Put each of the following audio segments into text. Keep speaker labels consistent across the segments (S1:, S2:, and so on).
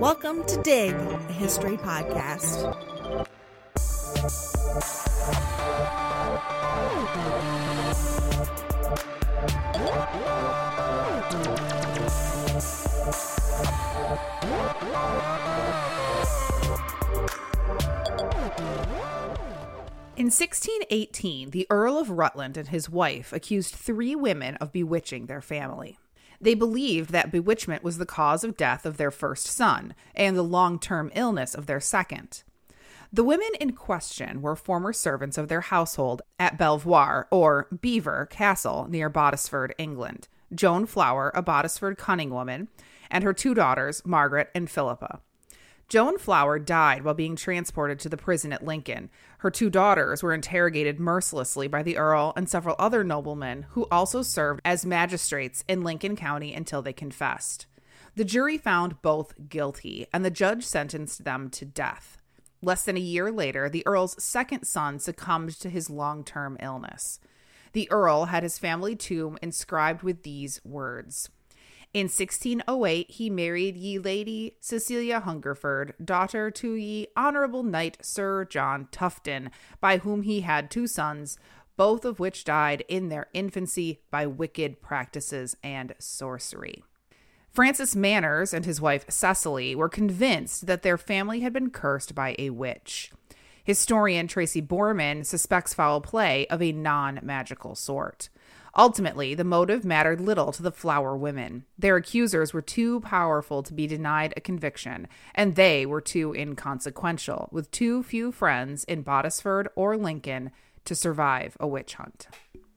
S1: Welcome to Dig, a history podcast.
S2: In 1618, the Earl of Rutland and his wife accused 3 women of bewitching their family. They believed that bewitchment was the cause of death of their first son and the long-term illness of their second. The women in question were former servants of their household at Belvoir, or Belvoir, Castle near Bottesford, England, Joan Flower, a Bottesford cunning woman, and her 2 daughters, Margaret and Philippa. Joan Flower died while being transported to the prison at Lincoln. Her 2 daughters were interrogated mercilessly by the Earl and several other noblemen who also served as magistrates in Lincoln County until they confessed. The jury found both guilty, and the judge sentenced them to death. Less than a year later, the Earl's second son succumbed to his long-term illness. The Earl had his family tomb inscribed with these words. In 1608, he married ye Lady Cecilia Hungerford, daughter to ye Honorable Knight Sir John Tufton, by whom he had 2 sons, both of which died in their infancy by wicked practices and sorcery. Francis Manners and his wife Cecily were convinced that their family had been cursed by a witch. Historian Tracy Borman suspects foul play of a non-magical sort. Ultimately, the motive mattered little to the Flower women. Their accusers were too powerful to be denied a conviction, and they were too inconsequential, with too few friends in Bottesford or Lincoln to survive a witch hunt.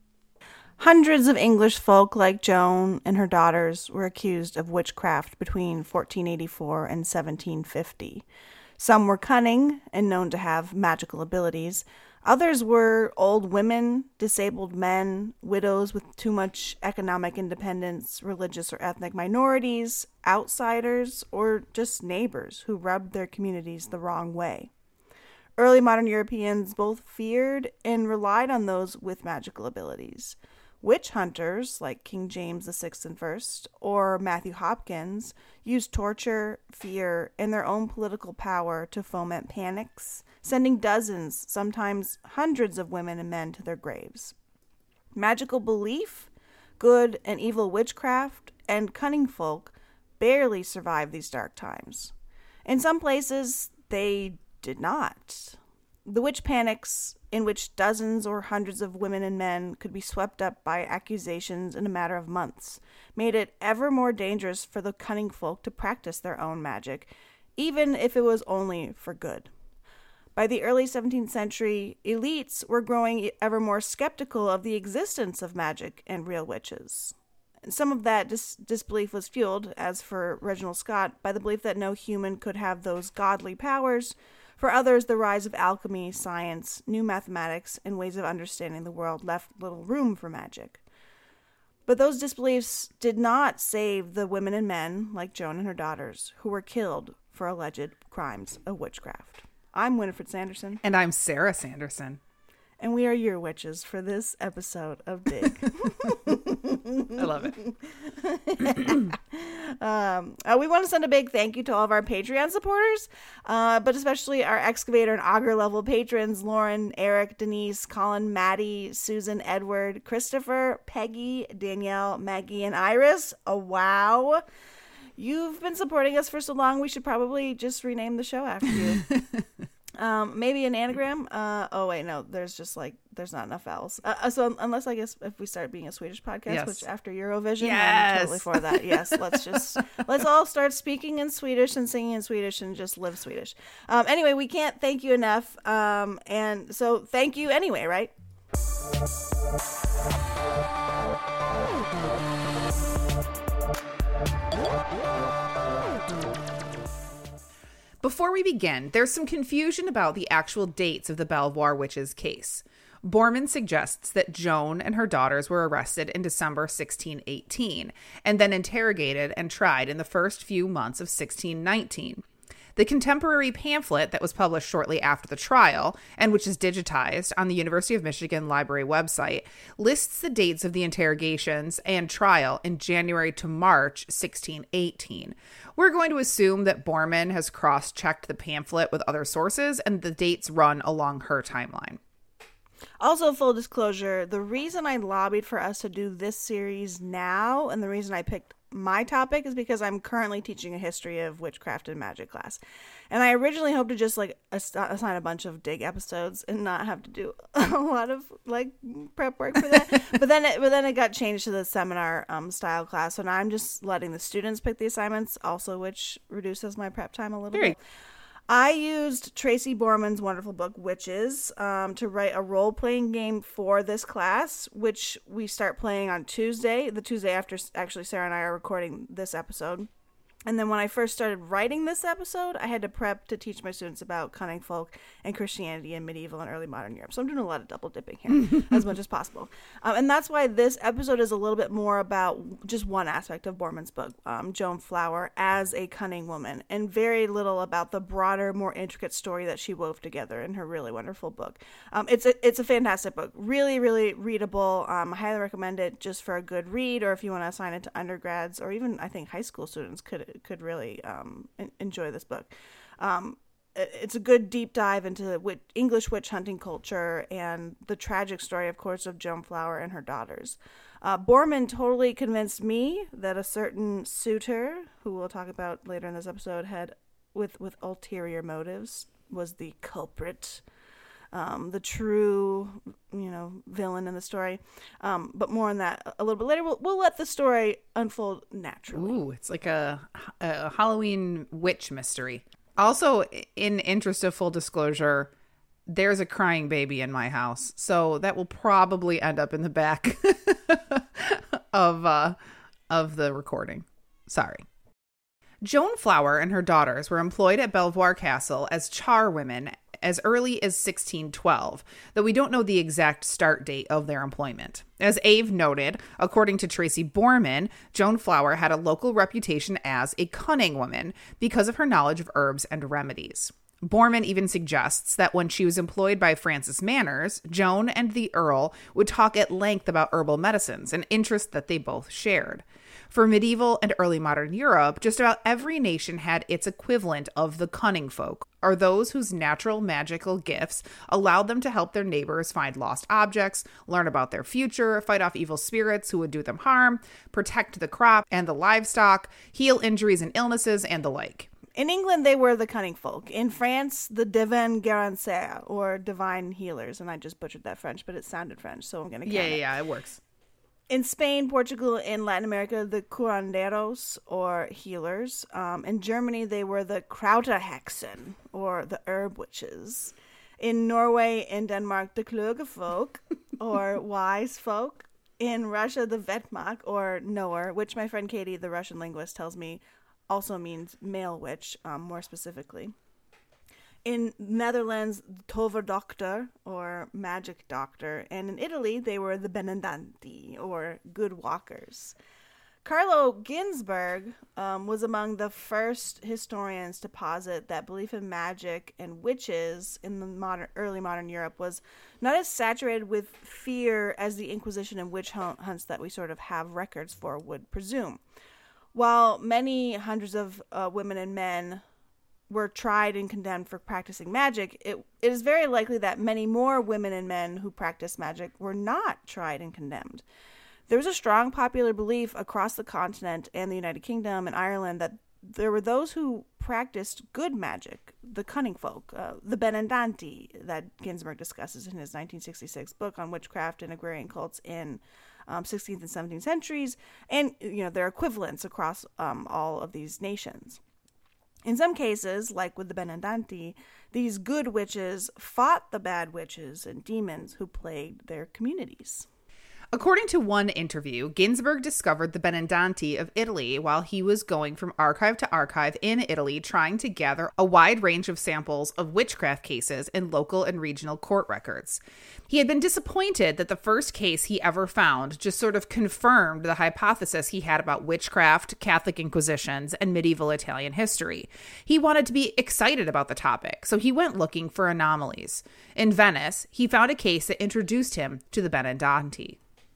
S3: Hundreds of English folk like Joan and her daughters were accused of witchcraft between 1484 and 1750. Some were cunning and known to have magical abilities. Others were old women, disabled men, widows with too much economic independence, religious or ethnic minorities, outsiders, or just neighbors who rubbed their communities the wrong way. Early modern Europeans both feared and relied on those with magical abilities. Witch hunters, like King James VI and I, or Matthew Hopkins, used torture, fear, and their own political power to foment panics, sending dozens, sometimes hundreds of women and men to their graves. Magical belief, good and evil witchcraft, and cunning folk barely survived these dark times. In some places, they did not. The witch panics, in which dozens or hundreds of women and men could be swept up by accusations in a matter of months, made it ever more dangerous for the cunning folk to practice their own magic, even if it was only for good. By the early 17th century, elites were growing ever more skeptical of the existence of magic and real witches. Some of that disbelief was fueled, as for Reginald Scott, by the belief that no human could have those godly powers. For others, the rise of alchemy, science, new mathematics, and ways of understanding the world left little room for magic. But those disbeliefs did not save the women and men, like Joan and her daughters, who were killed for alleged crimes of witchcraft. I'm Winifred Sanderson.
S2: And I'm Sarah Sanderson.
S3: And we are your witches for this episode of Dig.
S2: I love it.
S3: We want to send a big thank you to all of our Patreon supporters, but especially our excavator and auger level patrons, Lauren, Eric, Denise, Colin, Maddie, Susan, Edward, Christopher, Peggy, Danielle, Maggie, and Iris. Oh, wow. You've been supporting us for so long, we should probably just rename the show after you. Maybe an anagram. Oh wait, no. There's not enough vowels. So unless I guess if we start being a Swedish podcast,
S2: yes.
S3: Which after Eurovision,
S2: yes.
S3: I'm totally for that. Yes, let's all start speaking in Swedish and singing in Swedish and just live Swedish. Anyway, we can't thank you enough. And so thank you anyway, right?
S2: Before we begin, there's some confusion about the actual dates of the Belvoir witches case. Borman suggests that Joan and her daughters were arrested in December 1618 and then interrogated and tried in the first few months of 1619. The contemporary pamphlet that was published shortly after the trial, and which is digitized on the University of Michigan Library website, lists the dates of the interrogations and trial in January to March 1618. We're going to assume that Borman has cross-checked the pamphlet with other sources, and the dates run along her timeline.
S3: Also, full disclosure, the reason I lobbied for us to do this series now, and the reason I picked my topic, is because I'm currently teaching a history of witchcraft and magic class. And I originally hoped to just assign a bunch of dig episodes and not have to do a lot of prep work for that. but then it got changed to the seminar style class. So now I'm just letting the students pick the assignments, also which reduces my prep time a little bit. I used Tracy Borman's wonderful book, Witches, to write a role-playing game for this class, which we start playing on Tuesday, the Tuesday after actually Sarah and I are recording this episode. And then when I first started writing this episode, I had to prep to teach my students about cunning folk and Christianity in medieval and early modern Europe. So I'm doing a lot of double dipping here as much as possible. And that's why this episode is a little bit more about just one aspect of Borman's book, Joan Flower as a cunning woman, and very little about the broader, more intricate story that she wove together in her really wonderful book. It's a fantastic book. Really, really readable. I highly recommend it just for a good read, or if you want to assign it to undergrads, or even I think high school students could really enjoy this book. It's a good deep dive into English witch hunting culture and the tragic story, of course, of Joan Flower and her daughters. Borman totally convinced me that a certain suitor, who we'll talk about later in this episode, had with ulterior motives, was the culprit. The true, villain in the story. But more on that a little bit later. We'll let the story unfold naturally.
S2: Ooh, it's like a Halloween witch mystery. Also, in interest of full disclosure, there's a crying baby in my house, so that will probably end up in the back of the recording. Sorry. Joan Flower and her daughters were employed at Belvoir Castle as charwomen as early as 1612, though we don't know the exact start date of their employment. As Ave noted, according to Tracy Borman, Joan Flower had a local reputation as a cunning woman because of her knowledge of herbs and remedies. Borman even suggests that when she was employed by Francis Manners, Joan and the Earl would talk at length about herbal medicines, an interest that they both shared. For medieval and early modern Europe, just about every nation had its equivalent of the cunning folk, or those whose natural magical gifts allowed them to help their neighbors find lost objects, learn about their future, fight off evil spirits who would do them harm, protect the crop and the livestock, heal injuries and illnesses, and the like.
S3: In England, they were the cunning folk. In France, the divin guériseurs, or divine healers. And I just butchered that French, but it sounded French, so I'm going to count it.
S2: Yeah, it works.
S3: In Spain, Portugal, and Latin America, the curanderos, or healers. In Germany, they were the Krauterhexen, or the herb witches. In Norway and Denmark, the kluge folk, or wise folk. In Russia, the Vetmak, or knower, which my friend Katie, the Russian linguist, tells me also means male witch, more specifically. In Netherlands, Toverdokter, or magic doctor. And in Italy, they were the Benedenti, or good walkers. Carlo Ginzburg was among the first historians to posit that belief in magic and witches in the early modern Europe was not as saturated with fear as the Inquisition and witch hunts that we sort of have records for would presume. While many hundreds of women and men were tried and condemned for practicing magic, it is very likely that many more women and men who practiced magic were not tried and condemned. There was a strong popular belief across the continent and the United Kingdom and Ireland that there were those who practiced good magic, the cunning folk, the Benedenti that Ginzburg discusses in his 1966 book on witchcraft and agrarian cults in 16th and 17th centuries, and their equivalents across all of these nations. In some cases, like with the Benedenti, these good witches fought the bad witches and demons who plagued their communities.
S2: According to one interview, Ginsberg discovered the Benandanti of Italy while he was going from archive to archive in Italy, trying to gather a wide range of samples of witchcraft cases in local and regional court records. He had been disappointed that the first case he ever found just sort of confirmed the hypothesis he had about witchcraft, Catholic inquisitions, and medieval Italian history. He wanted to be excited about the topic, so he went looking for anomalies. In Venice, he found a case that introduced him to the Benandanti.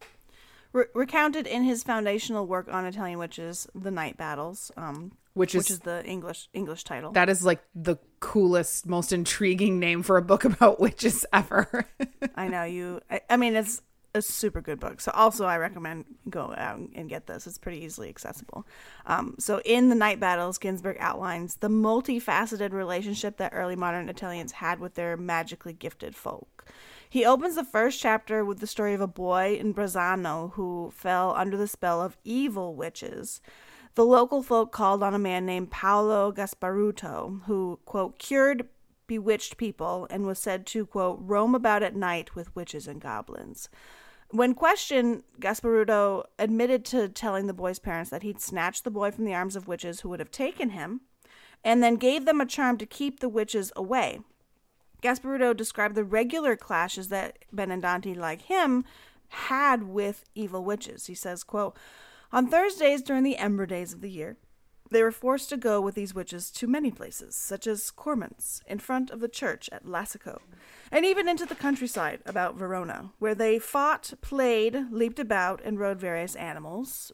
S3: Recounted in his foundational work on Italian witches, The Night Battles, which is the English title.
S2: That is like the coolest, most intriguing name for a book about witches ever.
S3: I know I mean, it's a super good book. So also I recommend go out and get this. It's pretty easily accessible. So in The Night Battles, Ginsberg outlines the multifaceted relationship that early modern Italians had with their magically gifted folk. He opens the first chapter with the story of a boy in Brazzano who fell under the spell of evil witches. The local folk called on a man named Paolo Gasparuto, who, quote, cured bewitched people and was said to, quote, roam about at night with witches and goblins. When questioned, Gasparuto admitted to telling the boy's parents that he'd snatched the boy from the arms of witches who would have taken him, and then gave them a charm to keep the witches away. Gasparuto described the regular clashes that Benandanti, like him, had with evil witches. He says, quote, on Thursdays during the ember days of the year, they were forced to go with these witches to many places, such as Cormons, in front of the church at Lassico, and even into the countryside about Verona, where they fought, played, leaped about, and rode various animals,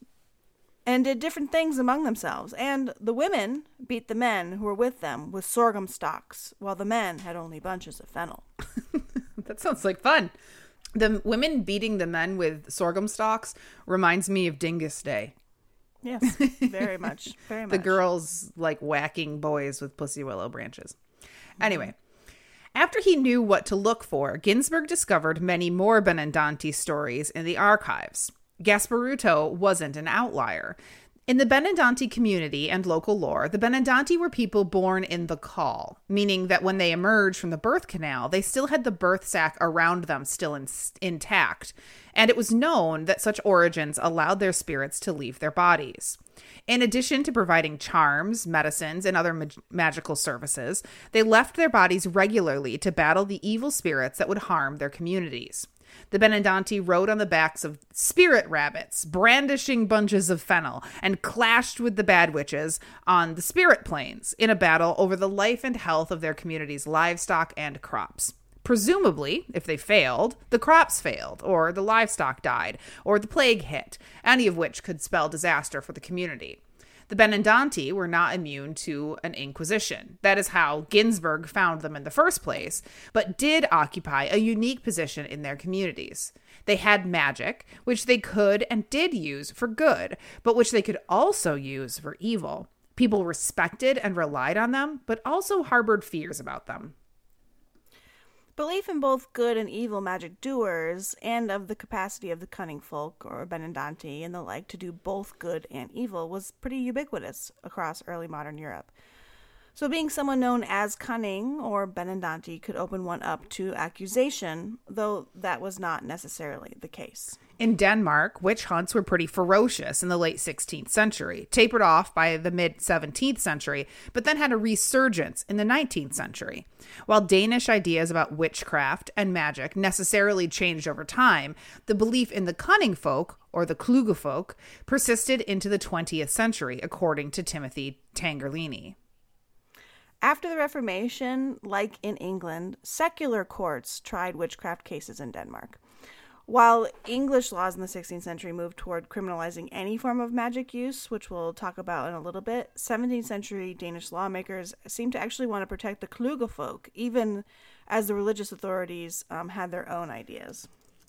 S3: and did different things among themselves. And the women beat the men who were with them with sorghum stalks, while the men had only bunches of fennel.
S2: That sounds like fun. The women beating the men with sorghum stalks reminds me of Dingus Day.
S3: Yes, very much. Very much.
S2: The girls like whacking boys with pussy willow branches. Anyway, after he knew what to look for, Ginsberg discovered many more Benandanti stories in the archives. Gasparuto wasn't an outlier. In the Benandanti community and local lore, the Benandanti were people born in the caul, meaning that when they emerged from the birth canal, they still had the birth sac around them still intact, and it was known that such origins allowed their spirits to leave their bodies. In addition to providing charms, medicines, and other magical services, they left their bodies regularly to battle the evil spirits that would harm their communities. The Benandanti rode on the backs of spirit rabbits, brandishing bunches of fennel, and clashed with the bad witches on the spirit plains in a battle over the life and health of their community's livestock and crops. Presumably, if they failed, the crops failed, or the livestock died, or the plague hit, any of which could spell disaster for the community. The Benandanti were not immune to an inquisition. That is how Ginsberg found them in the first place, but did occupy a unique position in their communities. They had magic, which they could and did use for good, but which they could also use for evil. People respected and relied on them, but also harbored fears about them.
S3: Belief in both good and evil magic doers, and of the capacity of the cunning folk, or Benandanti and the like, to do both good and evil, was pretty ubiquitous across early modern Europe. So being someone known as cunning or Benandanti could open one up to accusation, though that was not necessarily the case.
S2: In Denmark, witch hunts were pretty ferocious in the late 16th century, tapered off by the mid-17th century, but then had a resurgence in the 19th century. While Danish ideas about witchcraft and magic necessarily changed over time, the belief in the cunning folk, or the kluge folk, persisted into the 20th century, according to Timothy Tangerlini.
S3: After the Reformation, like in England, secular courts tried witchcraft cases in Denmark. While English laws in the 16th century moved toward criminalizing any form of magic use, which we'll talk about in a little bit, 17th century Danish lawmakers seemed to actually want to protect the kluge folk, even as the religious authorities had their own ideas.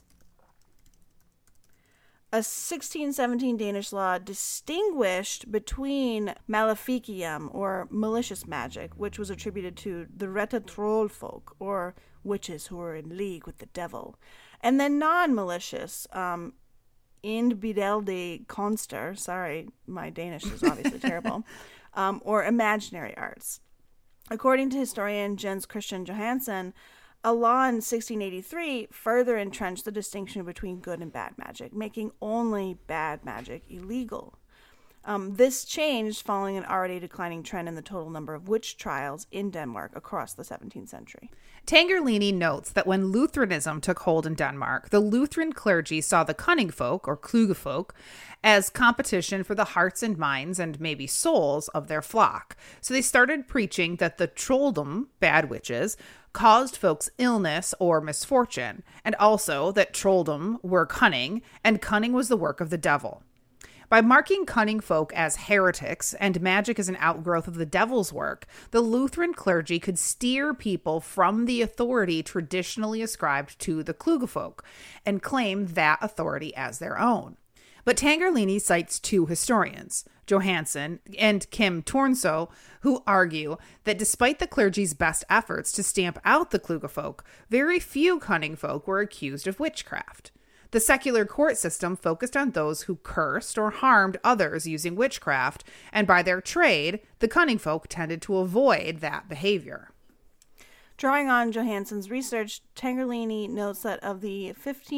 S3: A 1617 Danish law distinguished between maleficium, or malicious magic, which was attributed to the rette trollfolk, or witches who were in league with the devil, and then non-malicious, indbydelde kunster, sorry, my Danish is obviously terrible, or imaginary arts. According to historian Jens Christian Johansen, A law in 1683 further entrenched the distinction between good and bad magic, making only bad magic illegal. This changed following an already declining trend in the total number of witch trials in Denmark across the 17th century.
S2: Tangerlini notes that when Lutheranism took hold in Denmark, the Lutheran clergy saw the cunning folk, or klugefolk, as competition for the hearts and minds and maybe souls of their flock. So they started preaching that the trolldom, bad witches, caused folks illness or misfortune, and also that trolldom were cunning, and cunning was the work of the devil. By marking cunning folk as heretics and magic as an outgrowth of the devil's work, the Lutheran clergy could steer people from the authority traditionally ascribed to the klugefolk and claim that authority as their own. But Tangerlini cites two historians, Johansen and Kim Tornso, who argue that despite the clergy's best efforts to stamp out the klugefolk, very few cunning folk were accused of witchcraft. The secular court system focused on those who cursed or harmed others using witchcraft, and by their trade, the cunning folk tended to avoid that behavior.
S3: Drawing on Johansen's research, Tangerlini notes that of the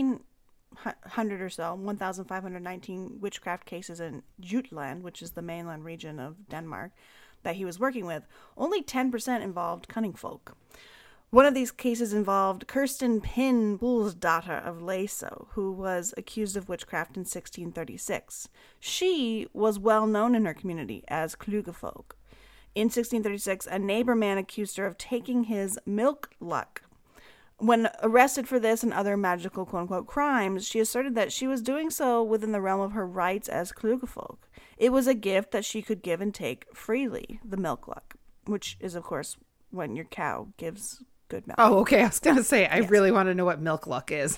S3: 1,500 or so, 1,519 witchcraft cases in Jutland, which is the mainland region of Denmark, that he was working with, only 10% involved cunning folk. One of these cases involved Kirsten Pin Bullsdatter of Laso, who was accused of witchcraft in 1636. She was well known in her community as klugefolk. In 1636, a neighbor man accused her of taking his milk luck. When arrested for this and other magical quote-unquote crimes, she asserted that she was doing so within the realm of her rights as klugefolk. It was a gift that she could give and take freely, the milk luck, which is, of course, when your cow gives good milk.
S2: Oh, okay. I was going to say, I really want to know what milk luck is.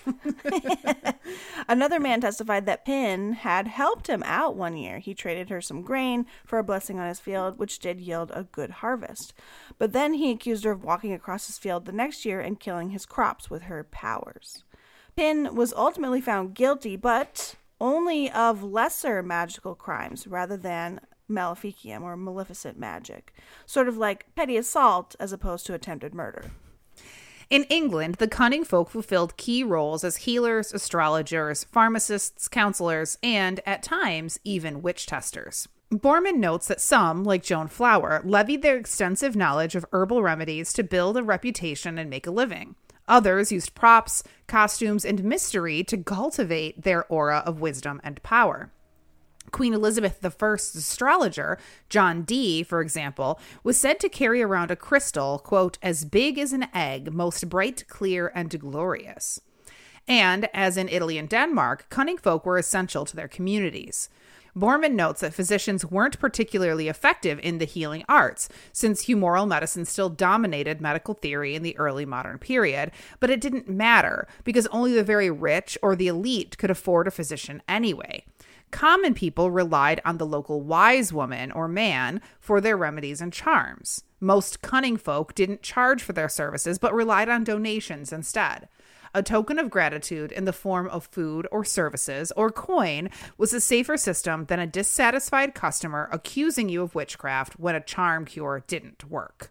S3: Another man testified that Pin had helped him out one year. He traded her some grain for a blessing on his field, which did yield a good harvest. But then he accused her of walking across his field the next year and killing his crops with her powers. Pin was ultimately found guilty, but only of lesser magical crimes rather than maleficium or maleficent magic, sort of like petty assault as opposed to attempted murder.
S2: In England, the cunning folk fulfilled key roles as healers, astrologers, pharmacists, counselors, and, at times, even witch testers. Borman notes that some, like Joan Flower, levied their extensive knowledge of herbal remedies to build a reputation and make a living. Others used props, costumes, and mystery to cultivate their aura of wisdom and power. Queen Elizabeth I's astrologer, John Dee, for example, was said to carry around a crystal, quote, as big as an egg, most bright, clear, and glorious. And, as in Italy and Denmark, cunning folk were essential to their communities. Borman notes that physicians weren't particularly effective in the healing arts, since humoral medicine still dominated medical theory in the early modern period, but it didn't matter, because only the very rich or the elite could afford a physician anyway. Common people relied on the local wise woman or man for their remedies and charms. Most cunning folk didn't charge for their services, but relied on donations instead. A token of gratitude in the form of food or services or coin was a safer system than a dissatisfied customer accusing you of witchcraft when a charm cure didn't work.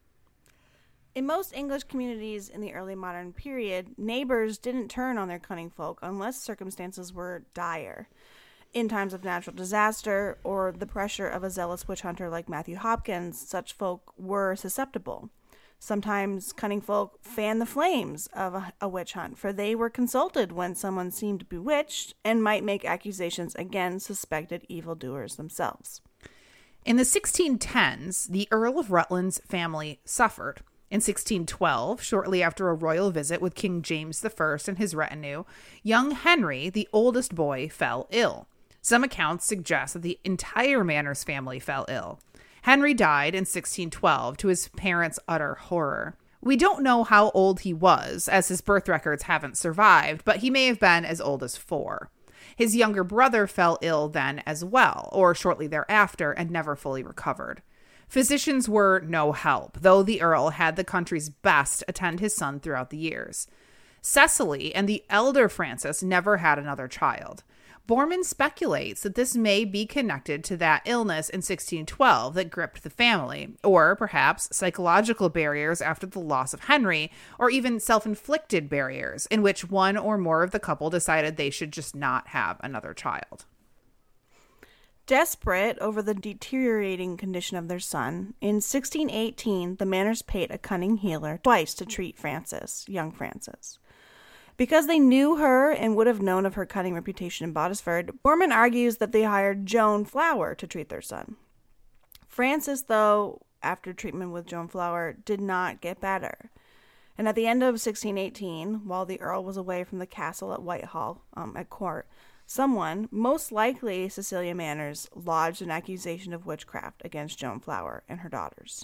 S3: In most English communities in the early modern period, neighbors didn't turn on their cunning folk unless circumstances were dire. In times of natural disaster or the pressure of a zealous witch hunter like Matthew Hopkins, such folk were susceptible. Sometimes cunning folk fanned the flames of a witch hunt, for they were consulted when someone seemed bewitched and might make accusations against suspected evildoers themselves.
S2: In the 1610s, the Earl of Rutland's family suffered. In 1612, shortly after a royal visit with King James I and his retinue, young Henry, the oldest boy, fell ill. Some accounts suggest that the entire Manners family fell ill. Henry died in 1612 to his parents' utter horror. We don't know how old he was, as his birth records haven't survived, but he may have been as old as 4. His younger brother fell ill then as well, or shortly thereafter, and never fully recovered. Physicians were no help, though the Earl had the country's best attend his son throughout the years. Cecily and the elder Francis never had another child. Borman speculates that this may be connected to that illness in 1612 that gripped the family, or perhaps psychological barriers after the loss of Henry, or even self-inflicted barriers in which one or more of the couple decided they should just not have another child.
S3: Desperate over the deteriorating condition of their son, in 1618 the Manners paid a cunning healer twice to treat young Frances. Because they knew her and would have known of her cunning reputation in Bodisford, Borman argues that they hired Joan Flower to treat their son. Frances, though, after treatment with Joan Flower, did not get better. And at the end of 1618, while the Earl was away from the castle at Whitehall at court, someone, most likely Cecilia Manners, lodged an accusation of witchcraft against Joan Flower and her daughters.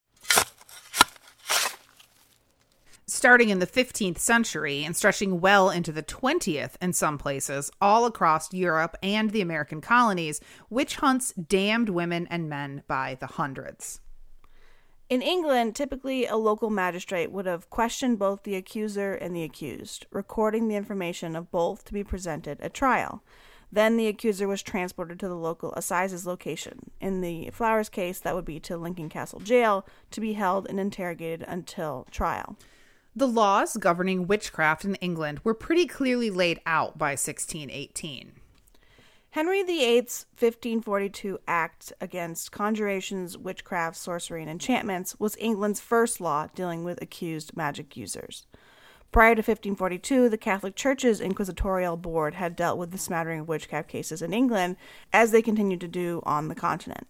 S2: Starting in the 15th century and stretching well into the 20th in some places, all across Europe and the American colonies, witch hunts damned women and men by the hundreds.
S3: In England, typically a local magistrate would have questioned both the accuser and the accused, recording the information of both to be presented at trial. Then the accuser was transported to the local assizes location. In the Flowers case, that would be to Lincoln Castle Jail, to be held and interrogated until trial.
S2: The laws governing witchcraft in England were pretty clearly laid out by 1618.
S3: Henry VIII's 1542 Act against conjurations, witchcraft, sorcery, and enchantments was England's first law dealing with accused magic users. Prior to 1542, the Catholic Church's inquisitorial board had dealt with the smattering of witchcraft cases in England, as they continued to do on the continent.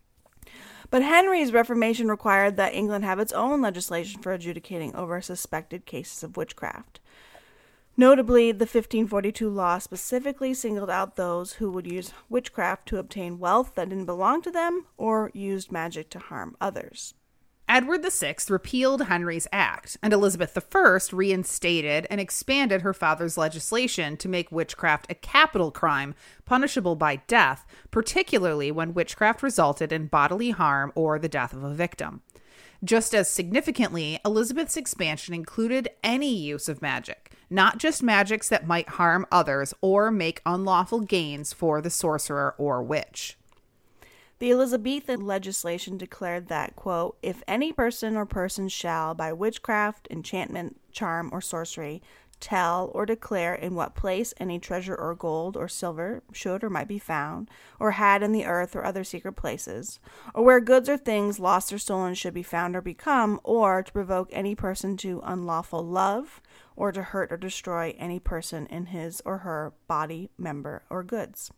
S3: But Henry's Reformation required that England have its own legislation for adjudicating over suspected cases of witchcraft. Notably, the 1542 law specifically singled out those who would use witchcraft to obtain wealth that didn't belong to them or used magic to harm others.
S2: Edward VI repealed Henry's act, and Elizabeth I reinstated and expanded her father's legislation to make witchcraft a capital crime, punishable by death, particularly when witchcraft resulted in bodily harm or the death of a victim. Just as significantly, Elizabeth's expansion included any use of magic, not just magics that might harm others or make unlawful gains for the sorcerer or witch.
S3: The Elizabethan legislation declared that, quote, if any person or persons shall, by witchcraft, enchantment, charm, or sorcery, tell or declare in what place any treasure or gold or silver should or might be found, or had in the earth or other secret places, or where goods or things lost or stolen should be found or become, or to provoke any person to unlawful love, or to hurt or destroy any person in his or her body, member, or goods.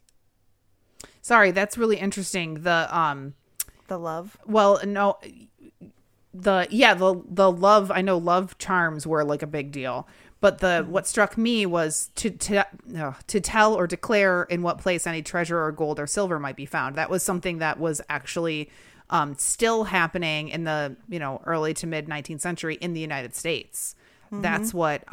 S2: Sorry, that's really interesting. The
S3: love.
S2: Well, no, the love. I know love charms were like a big deal, but what struck me was to tell or declare in what place any treasure or gold or silver might be found. That was something that was actually still happening in the early to mid 19th century in the United States. Mm-hmm. That's what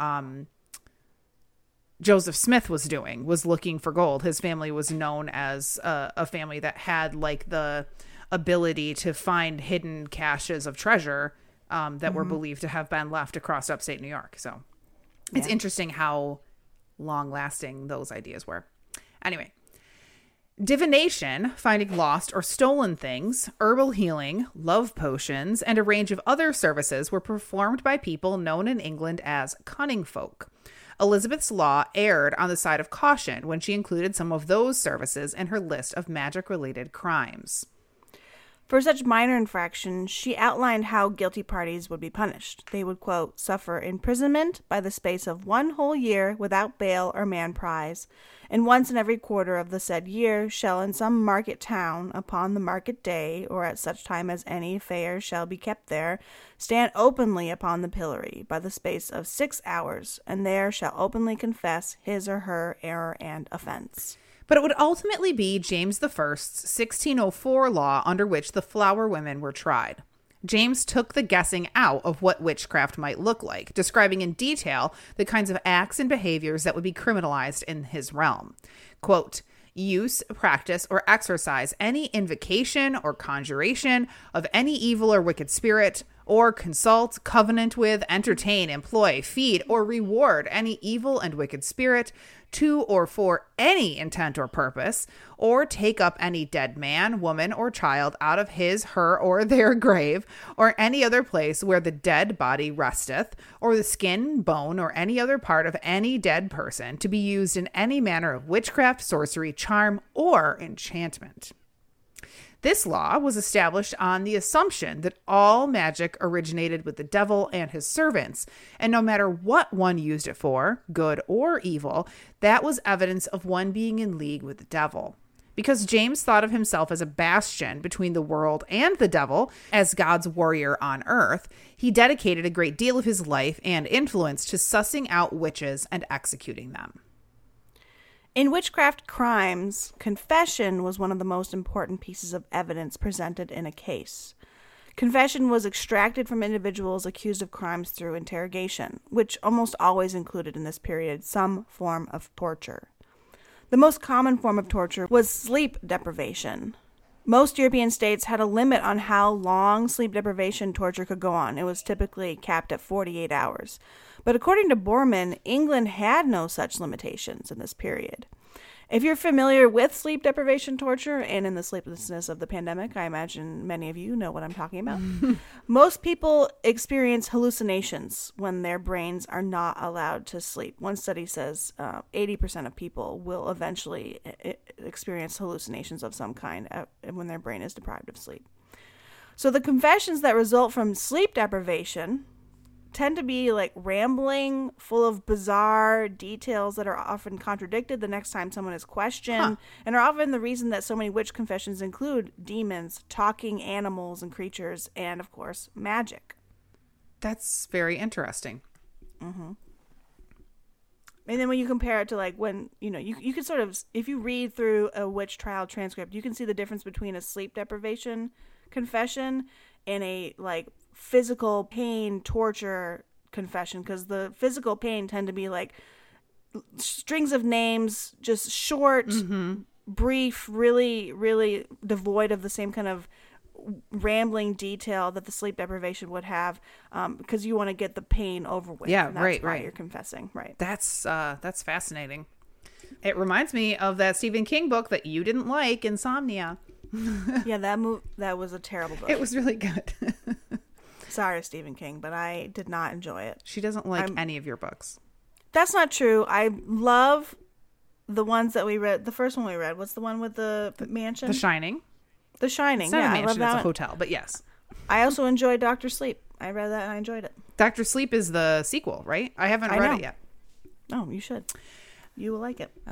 S2: Joseph Smith was doing, was looking for gold. His family was known as a family that had like the ability to find hidden caches of treasure that were believed to have been left across upstate New York. So it's interesting how long lasting those ideas were. Anyway, divination, finding lost or stolen things, herbal healing, love potions, and a range of other services were performed by people known in England as cunning folk. Elizabeth's law erred on the side of caution when she included some of those services in her list of magic-related crimes.
S3: For such minor infractions, she outlined how guilty parties would be punished. They would, quote, suffer imprisonment by the space of 1 whole year without bail or man prize, and once in every quarter of the said year shall in some market town, upon the market day, or at such time as any fair shall be kept there, stand openly upon the pillory by the space of 6 hours, and there shall openly confess his or her error and offense.
S2: But it would ultimately be James I's 1604 law under which the Flower women were tried. James took the guessing out of what witchcraft might look like, describing in detail the kinds of acts and behaviors that would be criminalized in his realm. Quote, use, practice, or exercise any invocation or conjuration of any evil or wicked spirit, or consult, covenant with, entertain, employ, feed, or reward any evil and wicked spirit to or for any intent or purpose, or take up any dead man, woman, or child out of his, her, or their grave, or any other place where the dead body resteth, or the skin, bone, or any other part of any dead person, to be used in any manner of witchcraft, sorcery, charm, or enchantment. This law was established on the assumption that all magic originated with the devil and his servants, and no matter what one used it for, good or evil, that was evidence of one being in league with the devil. Because James thought of himself as a bastion between the world and the devil, as God's warrior on earth, he dedicated a great deal of his life and influence to sussing out witches and executing them.
S3: In witchcraft crimes, confession was one of the most important pieces of evidence presented in a case. Confession was extracted from individuals accused of crimes through interrogation, which almost always included in this period some form of torture. The most common form of torture was sleep deprivation. Most European states had a limit on how long sleep deprivation torture could go on. It was typically capped at 48 hours. But according to Borman, England had no such limitations in this period. If you're familiar with sleep deprivation torture and in the sleeplessness of the pandemic, I imagine many of you know what I'm talking about. Most people experience hallucinations when their brains are not allowed to sleep. One study says 80% of people will eventually experience hallucinations of some kind when their brain is deprived of sleep. So the confessions that result from sleep deprivation tend to be like rambling, full of bizarre details that are often contradicted the next time someone is questioned, and are often the reason that so many witch confessions include demons, talking animals and creatures, and of course, magic.
S2: That's very interesting.
S3: Mm-hmm. And then when you compare it to like when, you can sort of, if you read through a witch trial transcript, you can see the difference between a sleep deprivation confession and a like physical pain torture confession, because the physical pain tend to be like strings of names, just short, brief, really, really devoid of the same kind of rambling detail that the sleep deprivation would have, because you want to get the pain over with.
S2: Yeah,
S3: and that's
S2: right,
S3: why
S2: right.
S3: You're confessing, right?
S2: That's fascinating. It reminds me of that Stephen King book that you didn't like, Insomnia.
S3: Yeah, that was a terrible book.
S2: It was really good.
S3: Sorry, Stephen King, but I did not enjoy it.
S2: She doesn't like any of your books.
S3: That's not true. I love the ones that we read. The first one we read, what's the one with the mansion?
S2: The Shining.
S3: The Shining.
S2: It's not a mansion,
S3: I love that
S2: it's a hotel, but yes.
S3: I also enjoyed Dr. Sleep. I read that and I enjoyed it.
S2: Dr. Sleep is the sequel, right? I haven't read it yet.
S3: Oh, you should. You will like it.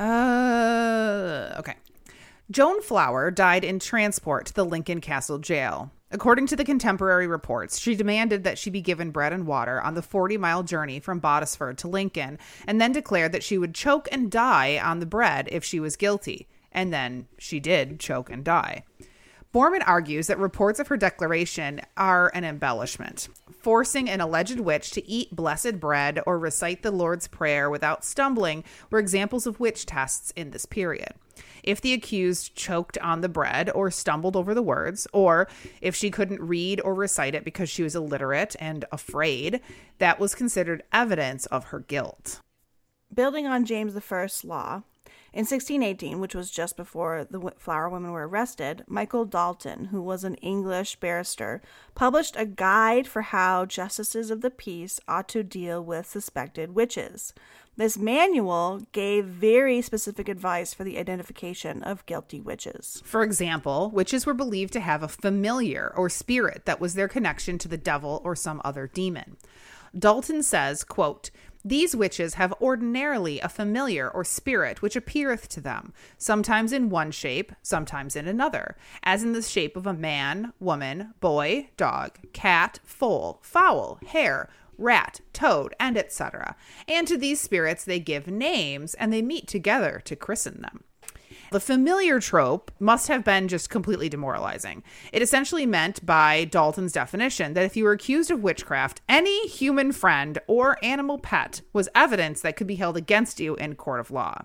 S2: Okay. Joan Flower died in transport to the Lincoln Castle jail. According to the contemporary reports, she demanded that she be given bread and water on the 40-mile journey from Bottisford to Lincoln, and then declared that she would choke and die on the bread if she was guilty. And then she did choke and die. Borman argues that reports of her declaration are an embellishment. Forcing an alleged witch to eat blessed bread or recite the Lord's Prayer without stumbling were examples of witch tests in this period. If the accused choked on the bread or stumbled over the words, or if she couldn't read or recite it because she was illiterate and afraid, that was considered evidence of her guilt.
S3: Building on James I's law, in 1618, which was just before the Flower women were arrested, Michael Dalton, who was an English barrister, published a guide for how justices of the peace ought to deal with suspected witches. This manual gave very specific advice for the identification of guilty witches.
S2: For example, witches were believed to have a familiar or spirit that was their connection to the devil or some other demon. Dalton says, quote, "These witches have ordinarily a familiar or spirit which appeareth to them, sometimes in one shape, sometimes in another, as in the shape of a man, woman, boy, dog, cat, foal, fowl, hare, rat, toad, and etc. And to these spirits they give names, and they meet together to christen them." The familiar trope must have been just completely demoralizing. It essentially meant, by Dalton's definition, that if you were accused of witchcraft, any human friend or animal pet was evidence that could be held against you in court of law.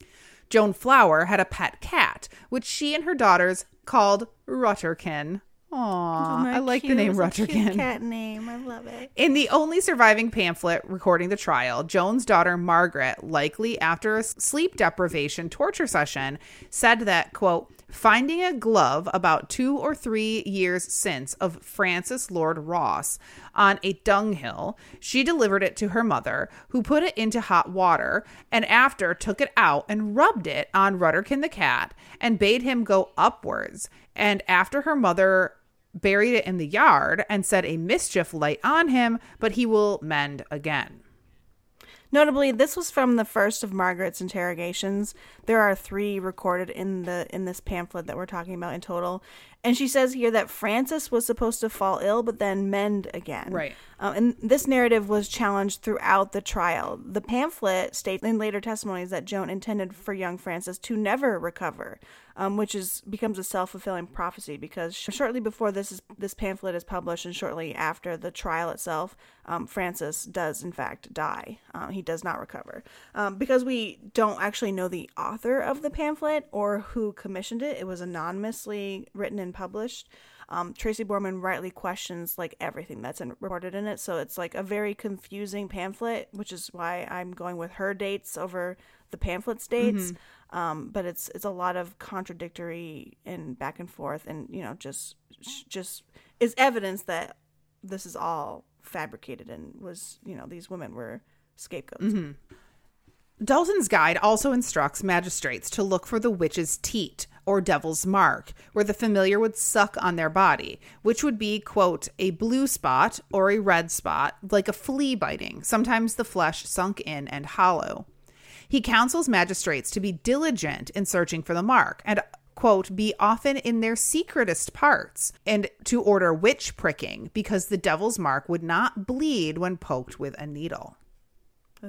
S2: Joan Flower had a pet cat, which she and her daughters called Rutterkin. Aw, I like the name
S3: Cute
S2: Rutterkin.
S3: cat name. I love it.
S2: In the only surviving pamphlet recording the trial, Joan's daughter Margaret, likely after a sleep deprivation torture session, said that, quote, finding a glove about 2 or 3 years since of Francis Lord Ross on a dunghill, she delivered it to her mother, who put it into hot water and after took it out and rubbed it on Rutterkin the cat and bade him go upwards. And after her mother buried it in the yard and said a mischief light on him, but he will mend again.
S3: Notably, this was from the first of Margaret's interrogations. There are 3 recorded in this pamphlet that we're talking about in total. And she says here that Francis was supposed to fall ill, but then mend again.
S2: Right.
S3: And this narrative was challenged throughout the trial. The pamphlet states in later testimonies that Joan intended for young Francis to never recover, which becomes a self-fulfilling prophecy because shortly before this pamphlet is published and shortly after the trial itself, Francis does in fact die. He does not recover. Because we don't actually know the author of the pamphlet or who commissioned it, it was anonymously written and published. Tracy Borman rightly questions like everything that's reported in it, so it's like a very confusing pamphlet, which is why I'm going with her dates over the pamphlet's dates. But it's a lot of contradictory and back and forth, and just is evidence that this is all fabricated and was these women were scapegoats.
S2: Dalton's guide also instructs magistrates to look for the witch's teat, or devil's mark, where the familiar would suck on their body, which would be, quote, a blue spot or a red spot, like a flea biting, sometimes the flesh sunk in and hollow. He counsels magistrates to be diligent in searching for the mark and, quote, be often in their secretest parts, and to order witch pricking, because the devil's mark would not bleed when poked with a needle.
S3: Ugh.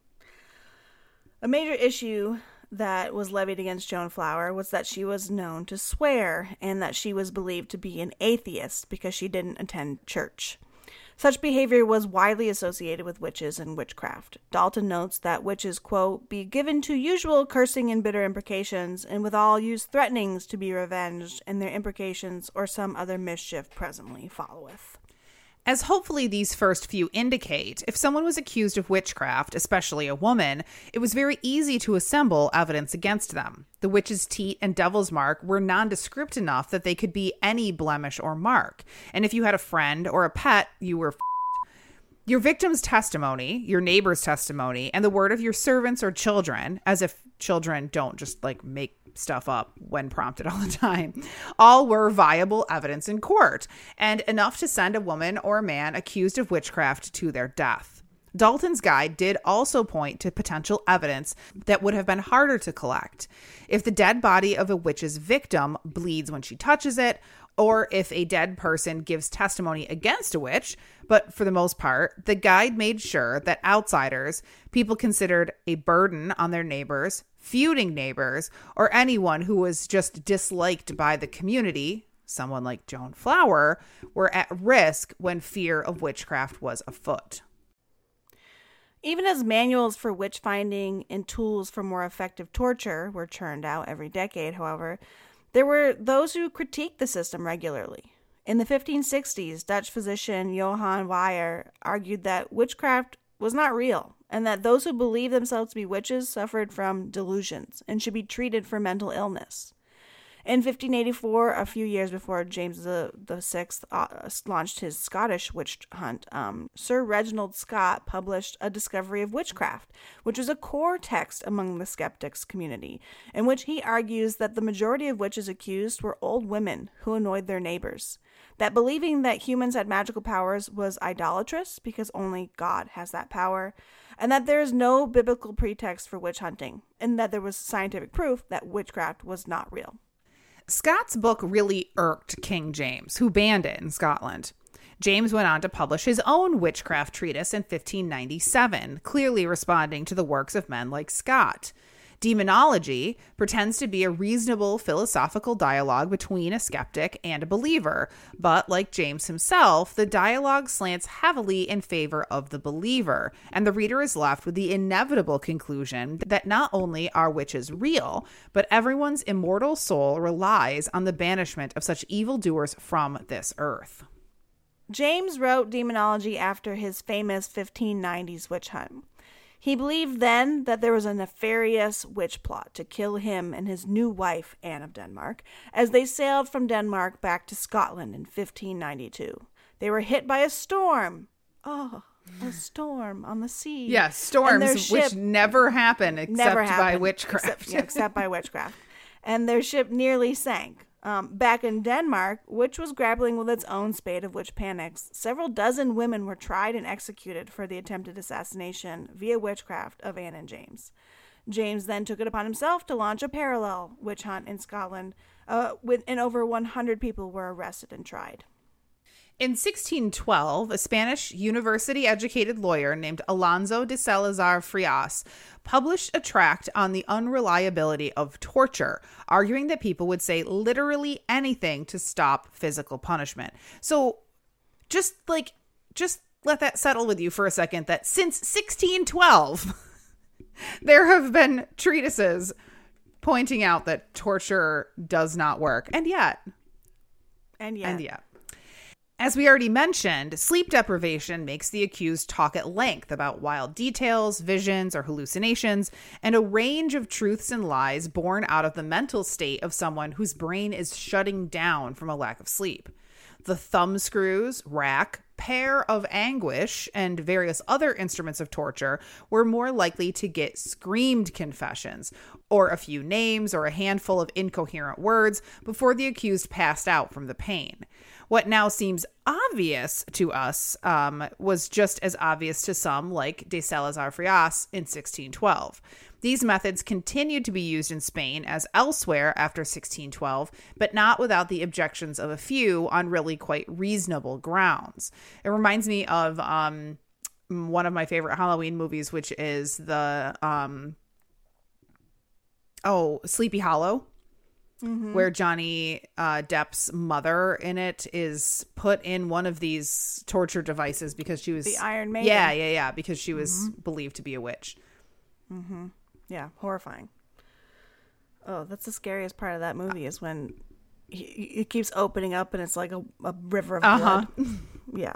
S3: A major issue that was levied against Joan Flower was that she was known to swear and that she was believed to be an atheist because she didn't attend church. Such behavior was widely associated with witches and witchcraft. Dalton notes that witches, quote, be given to usual cursing and bitter imprecations, and withal use threatenings to be revenged, and their imprecations or some other mischief presently followeth.
S2: As hopefully these first few indicate, if someone was accused of witchcraft, especially a woman, it was very easy to assemble evidence against them. The witch's teat and devil's mark were nondescript enough that they could be any blemish or mark. And if you had a friend or a pet, you were your victim's testimony, your neighbor's testimony, and the word of your servants or children, as if children don't just make stuff up when prompted all the time, all were viable evidence in court and enough to send a woman or a man accused of witchcraft to their death. Dalton's guide did also point to potential evidence that would have been harder to collect. If the dead body of a witch's victim bleeds when she touches it, or if a dead person gives testimony against a witch, but for the most part, the guide made sure that outsiders, people considered a burden on their neighbors, feuding neighbors, or anyone who was just disliked by the community, someone like Joan Flower, were at risk when fear of witchcraft was afoot.
S3: Even as manuals for witch finding and tools for more effective torture were churned out every decade, however, there were those who critiqued the system regularly. In the 1560s, Dutch physician Johann Weyer argued that witchcraft was not real, and that those who believed themselves to be witches suffered from delusions and should be treated for mental illness. In 1584, a few years before James VI launched his Scottish witch hunt, Sir Reginald Scott published A Discovery of Witchcraft, which was a core text among the skeptics community, in which he argues that the majority of witches accused were old women who annoyed their neighbors, that believing that humans had magical powers was idolatrous because only God has that power, and that there is no biblical pretext for witch hunting, and that there was scientific proof that witchcraft was not real.
S2: Scott's book really irked King James, who banned it in Scotland. James went on to publish his own witchcraft treatise in 1597, clearly responding to the works of men like Scott. Demonology pretends to be a reasonable philosophical dialogue between a skeptic and a believer, but like James himself, the dialogue slants heavily in favor of the believer, and the reader is left with the inevitable conclusion that not only are witches real, but everyone's immortal soul relies on the banishment of such evildoers from this earth.
S3: James wrote Demonology after his famous 1590s witch hunt. He believed then that there was a nefarious witch plot to kill him and his new wife, Anne of Denmark, as they sailed from Denmark back to Scotland in 1592. They were hit by a storm. Oh, a storm on the sea.
S2: Yes, storms which never happen except by witchcraft.
S3: Except by witchcraft. And their ship nearly sank. Back in Denmark, which was grappling with its own spate of witch panics, several dozen women were tried and executed for the attempted assassination via witchcraft of Anne and James. James then took it upon himself to launch a parallel witch hunt in Scotland, and over 100 people were arrested and tried.
S2: In 1612, a Spanish university-educated lawyer named Alonso de Salazar Frias published a tract on the unreliability of torture, arguing that people would say literally anything to stop physical punishment. So just let that settle with you for a second, that since 1612, there have been treatises pointing out that torture does not work. And yet. As we already mentioned, sleep deprivation makes the accused talk at length about wild details, visions, or hallucinations, and a range of truths and lies born out of the mental state of someone whose brain is shutting down from a lack of sleep. The thumbscrews, rack, pair of anguish, and various other instruments of torture were more likely to get screamed confessions, or a few names or a handful of incoherent words before the accused passed out from the pain. What now seems obvious to us was just as obvious to some, like de Salazar Frias in 1612. These methods continued to be used in Spain as elsewhere after 1612, but not without the objections of a few on really quite reasonable grounds. It reminds me of one of my favorite Halloween movies, which is the Sleepy Hollow. Mm-hmm. Where Johnny Depp's mother in it is put in one of these torture devices because she was...
S3: The Iron Maiden.
S2: Yeah, because she was believed to be a witch.
S3: Mm-hmm. Yeah, horrifying. Oh, that's the scariest part of that movie is when it keeps opening up and it's like a river of blood. Yeah.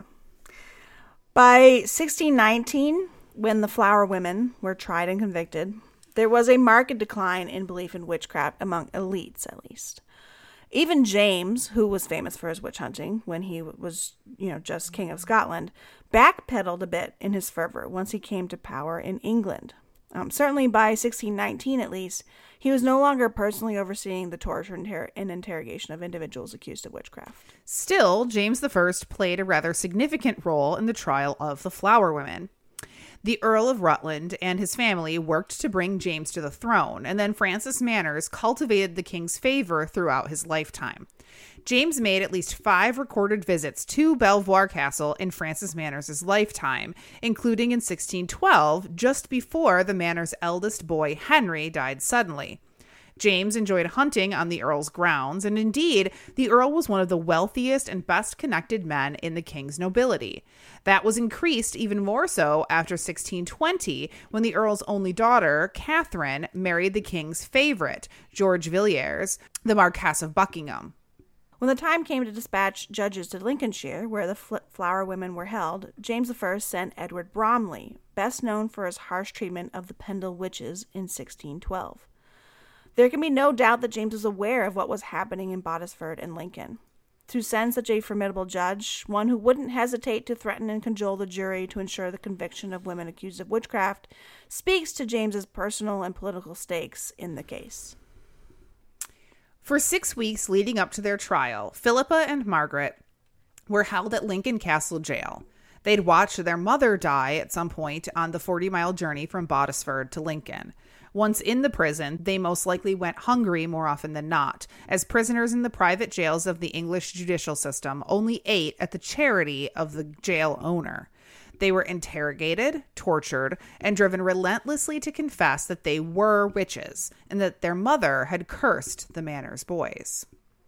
S3: By 1619, when the Flower Women were tried and convicted, there was a marked decline in belief in witchcraft among elites, at least. Even James, who was famous for his witch hunting when he was, just King of Scotland, backpedaled a bit in his fervor once he came to power in England. Certainly by 1619, at least, he was no longer personally overseeing the torture and interrogation of individuals accused of witchcraft.
S2: Still, James I played a rather significant role in the trial of the Flower Women. The Earl of Rutland and his family worked to bring James to the throne, and then Francis Manners cultivated the king's favor throughout his lifetime. James made at least 5 recorded visits to Belvoir Castle in Francis Manners' lifetime, including in 1612, just before the Manners' eldest boy, Henry, died suddenly. James enjoyed hunting on the Earl's grounds, and indeed, the Earl was one of the wealthiest and best-connected men in the king's nobility. That was increased even more so after 1620, when the Earl's only daughter, Catherine, married the king's favorite, George Villiers, the Marquess of Buckingham.
S3: When the time came to dispatch judges to Lincolnshire, where the Flower Women were held, James I sent Edward Bromley, best known for his harsh treatment of the Pendle witches in 1612. There can be no doubt that James was aware of what was happening in Bottisford and Lincoln. To send such a formidable judge, one who wouldn't hesitate to threaten and cajole the jury to ensure the conviction of women accused of witchcraft, speaks to James's personal and political stakes in the case.
S2: For 6 weeks leading up to their trial, Philippa and Margaret were held at Lincoln Castle Jail. They'd watched their mother die at some point on the 40-mile journey from Bottisford to Lincoln. Once in the prison, they most likely went hungry more often than not, as prisoners in the private jails of the English judicial system only ate at the charity of the jail owner. They were interrogated, tortured, and driven relentlessly to confess that they were witches and that their mother had cursed the Manners boys.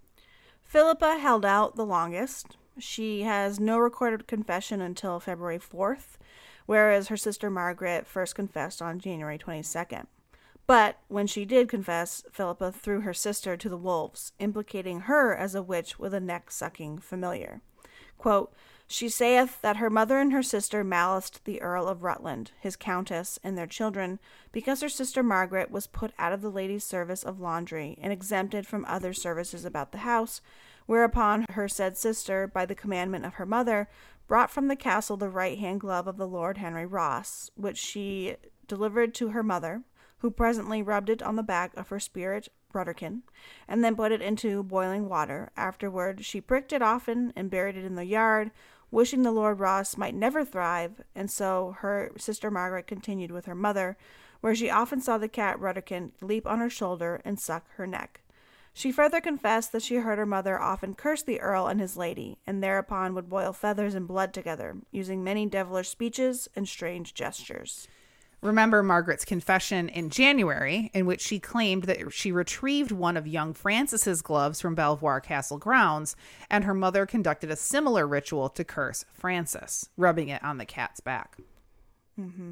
S3: Philippa held out the longest. She has no recorded confession until February 4th, whereas her sister Margaret first confessed on January 22nd. But when she did confess, Philippa threw her sister to the wolves, implicating her as a witch with a neck-sucking familiar. Quote, "She saith that her mother and her sister maliced the Earl of Rutland, his countess, and their children, because her sister Margaret was put out of the lady's service of laundry and exempted from other services about the house, whereupon her said sister, by the commandment of her mother, brought from the castle the right-hand glove of the Lord Henry Ross, which she delivered to her mother, who presently rubbed it on the back of her spirit Brotherkin, and then put it into boiling water. Afterward she pricked it often and buried it in the yard, wishing the Lord Ross might never thrive, and so her sister Margaret continued with her mother, where she often saw the cat Brotherkin leap on her shoulder and suck her neck. She further confessed that she heard her mother often curse the Earl and his lady, and thereupon would boil feathers and blood together, using many devilish speeches and strange gestures."
S2: Remember Margaret's confession in January, in which she claimed that she retrieved one of young Francis's gloves from Belvoir Castle grounds, and her mother conducted a similar ritual to curse Francis, rubbing it on the cat's back.
S3: Mm-hmm.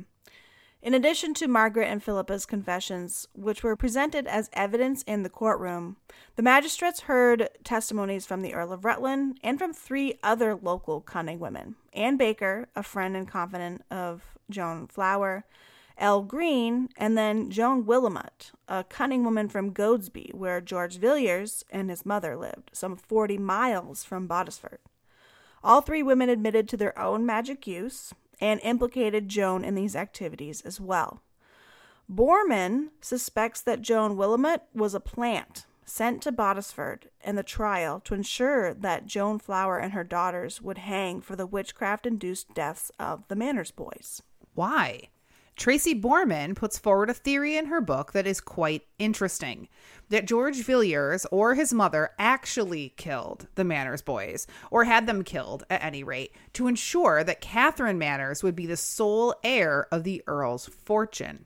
S3: In addition to Margaret and Philippa's confessions, which were presented as evidence in the courtroom, the magistrates heard testimonies from the Earl of Rutland and from 3 other local cunning women: Anne Baker, a friend and confidant of Joan Flower, Elle Green, and then Joan Willamette, a cunning woman from Goadsby, where George Villiers and his mother lived, some 40 miles from Bodisford. All 3 women admitted to their own magic use and implicated Joan in these activities as well. Borman suspects that Joan Willamette was a plant sent to Bodisford in the trial to ensure that Joan Flower and her daughters would hang for the witchcraft-induced deaths of the Manners boys.
S2: Why? Tracy Borman puts forward a theory in her book that is quite interesting, that George Villiers or his mother actually killed the Manners boys, or had them killed at any rate, to ensure that Catherine Manners would be the sole heir of the Earl's fortune.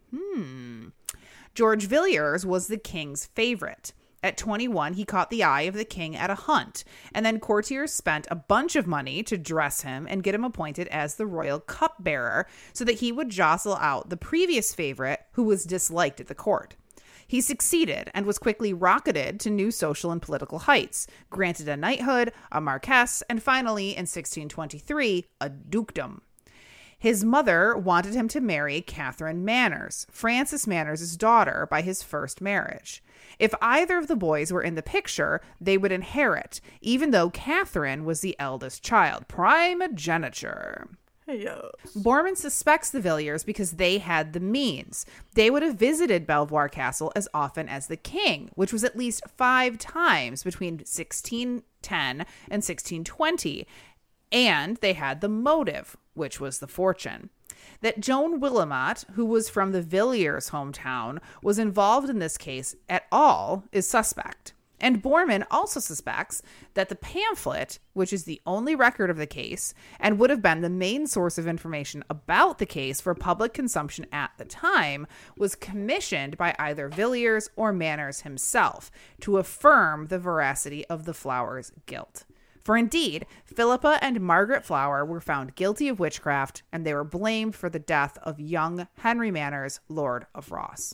S2: George Villiers was the king's favorite. At 21, he caught the eye of the king at a hunt, and then courtiers spent a bunch of money to dress him and get him appointed as the royal cupbearer so that he would jostle out the previous favorite who was disliked at the court. He succeeded and was quickly rocketed to new social and political heights, granted a knighthood, a marquess, and finally, in 1623, a dukedom. His mother wanted him to marry Catherine Manners, Francis Manners' daughter, by his first marriage. If either of the boys were in the picture, they would inherit, even though Catherine was the eldest child, primogeniture.
S3: Yes.
S2: Borman suspects the Villiers because they had the means. They would have visited Belvoir Castle as often as the king, which was at least 5 times between 1610 and 1620. And they had the motive, which was the fortune. That Joan Willamette, who was from the Villiers' hometown, was involved in this case at all is suspect. And Borman also suspects that the pamphlet, which is the only record of the case and would have been the main source of information about the case for public consumption at the time, was commissioned by either Villiers or Manners himself to affirm the veracity of the Flowers' guilt. For indeed, Philippa and Margaret Flower were found guilty of witchcraft, and they were blamed for the death of young Henry Manners, Lord of Ross.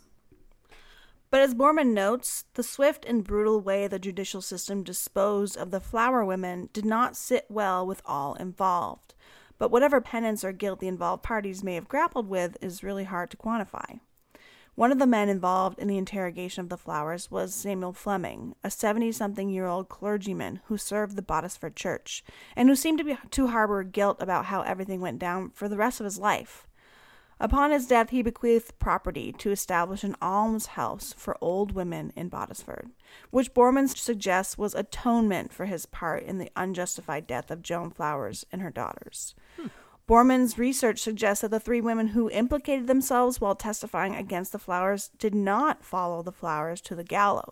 S3: But as Borman notes, the swift and brutal way the judicial system disposed of the Flower women did not sit well with all involved. But whatever penance or guilt the involved parties may have grappled with is really hard to quantify. One of the men involved in the interrogation of the Flowers was Samuel Fleming, a 70-something-year-old clergyman who served the Bodisford Church, and who seemed to harbor guilt about how everything went down for the rest of his life. Upon his death, he bequeathed property to establish an almshouse for old women in Bodisford, which Borman suggests was atonement for his part in the unjustified death of Joan Flowers and her daughters. Borman's research suggests that the 3 women who implicated themselves while testifying against the Flowers did not follow the Flowers to the gallows.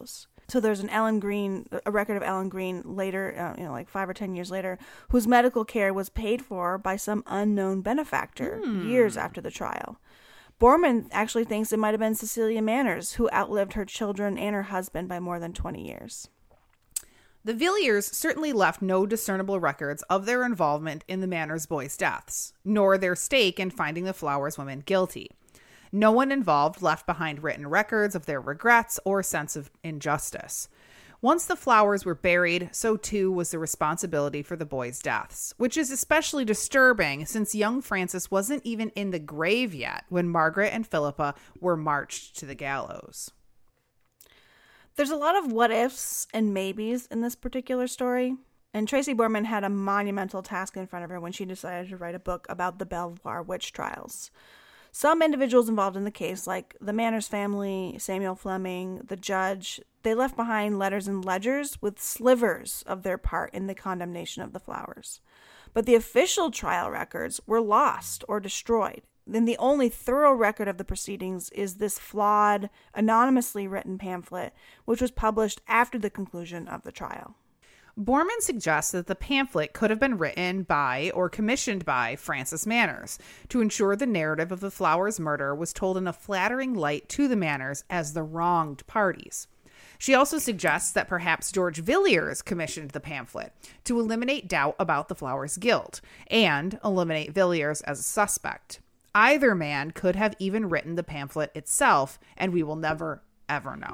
S3: So there's a record of Ellen Green later, like 5 or 10 years later, whose medical care was paid for by some unknown benefactor years after the trial. Borman actually thinks it might have been Cecilia Manners, who outlived her children and her husband by more than 20 years.
S2: The Villiers certainly left no discernible records of their involvement in the Manners boys' deaths, nor their stake in finding the Flowers women guilty. No one involved left behind written records of their regrets or sense of injustice. Once the Flowers were buried, so too was the responsibility for the boys' deaths, which is especially disturbing since young Francis wasn't even in the grave yet when Margaret and Philippa were marched to the gallows.
S3: There's a lot of what-ifs and maybes in this particular story, and Tracy Borman had a monumental task in front of her when she decided to write a book about the Belvoir witch trials. Some individuals involved in the case, like the Manners family, Samuel Fleming, the judge, they left behind letters and ledgers with slivers of their part in the condemnation of the Flowers. But the official trial records were lost or destroyed. Then the only thorough record of the proceedings is this flawed, anonymously written pamphlet, which was published after the conclusion of the trial.
S2: Borman suggests that the pamphlet could have been written by or commissioned by Francis Manners to ensure the narrative of the Flowers murder was told in a flattering light to the Manners as the wronged parties. She also suggests that perhaps George Villiers commissioned the pamphlet to eliminate doubt about the Flowers' guilt and eliminate Villiers as a suspect. Either man could have even written the pamphlet itself, and we will never, ever know.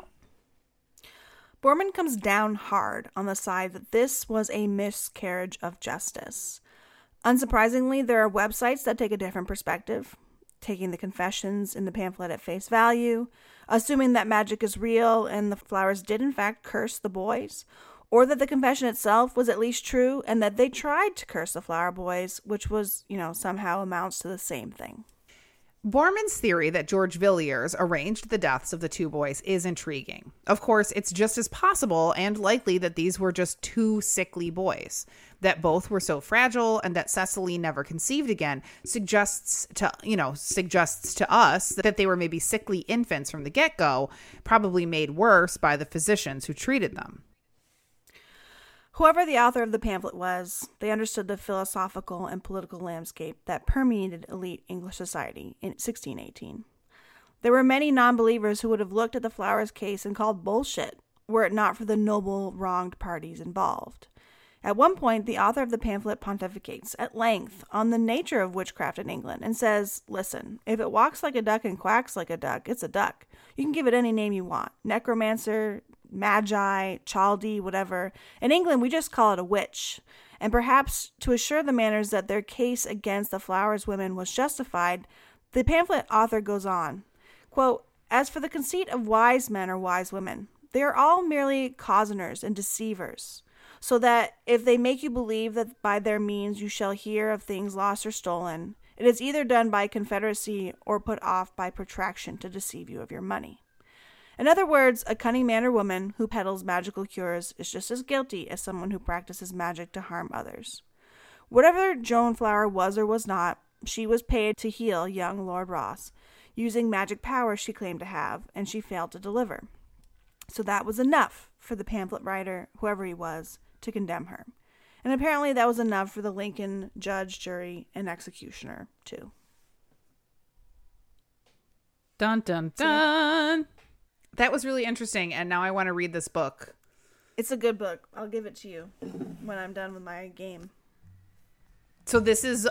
S3: Borman comes down hard on the side that this was a miscarriage of justice. Unsurprisingly, there are websites that take a different perspective, taking the confessions in the pamphlet at face value, assuming that magic is real and the Flowers did in fact curse the boys, or that the confession itself was at least true and that they tried to curse the Flower boys, which was, somehow amounts to the same thing.
S2: Borman's theory that George Villiers arranged the deaths of the two boys is intriguing. Of course, it's just as possible and likely that these were just two sickly boys. That both were so fragile and that Cecily never conceived again suggests to us that they were maybe sickly infants from the get-go, probably made worse by the physicians who treated them.
S3: Whoever the author of the pamphlet was, they understood the philosophical and political landscape that permeated elite English society in 1618. There were many non-believers who would have looked at the Flowers case and called bullshit, were it not for the noble wronged parties involved. At one point, the author of the pamphlet pontificates at length on the nature of witchcraft in England and says, listen, if it walks like a duck and quacks like a duck, it's a duck. You can give it any name you want. Necromancer, Magi, Chaldee, whatever. In England, we just call it a witch. And perhaps to assure the Manners that their case against the Flowers women was justified, the pamphlet author goes on, quote, as for the conceit of wise men or wise women, they are all merely cozeners and deceivers, so that if they make you believe that by their means you shall hear of things lost or stolen, it is either done by confederacy or put off by protraction to deceive you of your money. In other words, a cunning man or woman who peddles magical cures is just as guilty as someone who practices magic to harm others. Whatever Joan Flower was or was not, she was paid to heal young Lord Ross, using magic powers she claimed to have, and she failed to deliver. So that was enough for the pamphlet writer, whoever he was, to condemn her. And apparently that was enough for the Lincoln judge, jury, and executioner, too.
S2: Dun, dun, dun. That was really interesting, and now I want to read this book.
S3: It's a good book. I'll give it to you when I'm done with my game.
S2: So this is,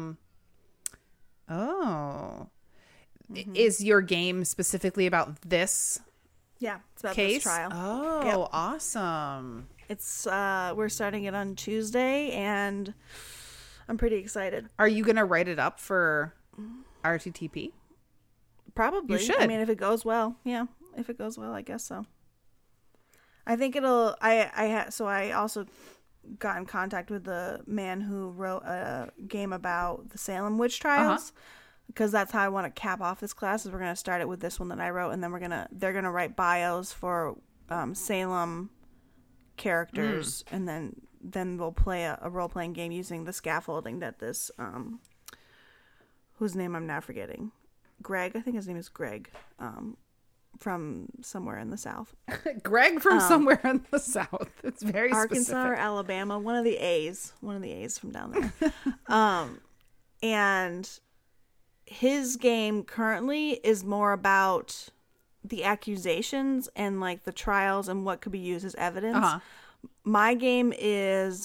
S2: Is your game specifically about this
S3: Yeah, it's about
S2: case?
S3: this trial.
S2: Oh,
S3: Yep.
S2: Awesome.
S3: It's, we're starting it on Tuesday, and I'm pretty excited.
S2: Are you going to write it up for RTTP?
S3: Probably.
S2: You should.
S3: I mean, if it goes well. Yeah, if it goes well, I guess so. I think it'll. So I also got in contact with the man who wrote a game about the Salem witch trials, because that's how I want to cap off this class. Is we're gonna start it with this one that I wrote, and then they're gonna write bios for Salem characters, and then we'll play a role playing game using the scaffolding that this whose name I'm now forgetting. Greg, I think his name is Greg, from somewhere in the South.
S2: Greg from somewhere in the South. It's very
S3: Arkansas
S2: specific.
S3: or Alabama, one of the A's from down there. And his game currently is more about the accusations and like the trials and what could be used as evidence.
S2: Uh-huh.
S3: My game is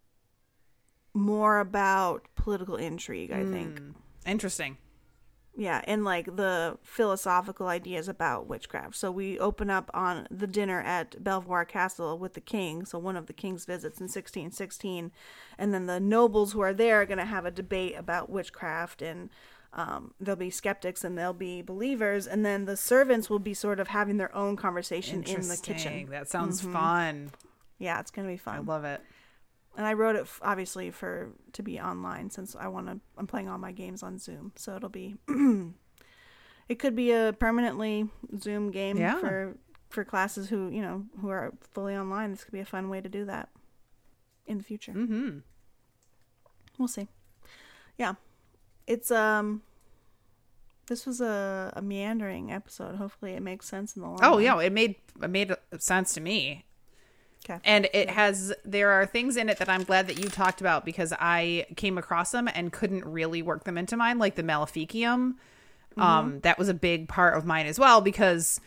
S3: more about political intrigue, I think.
S2: Interesting.
S3: Yeah, and like the philosophical ideas about witchcraft. So we open up on the dinner at Belvoir Castle with the king. So one of the king's visits in 1616. And then the nobles who are there are going to have a debate about witchcraft. And there'll be skeptics and there'll be believers. And then the servants will be sort of having their own conversation in the kitchen.
S2: That sounds fun.
S3: Yeah, it's going to be fun.
S2: I love it.
S3: And I wrote it obviously to be online since I'm playing all my games on Zoom. So it'll be it could be a permanently Zoom game for classes who are fully online. This could be a fun way to do that in the future. Mm-hmm. We'll see. Yeah. It's this was a meandering episode. Hopefully it makes sense in the long run.
S2: Oh yeah, it made sense to me.
S3: Okay.
S2: And there are things in it that I'm glad that you talked about because I came across them and couldn't really work them into mine, like the Maleficium. That was a big part of mine as well because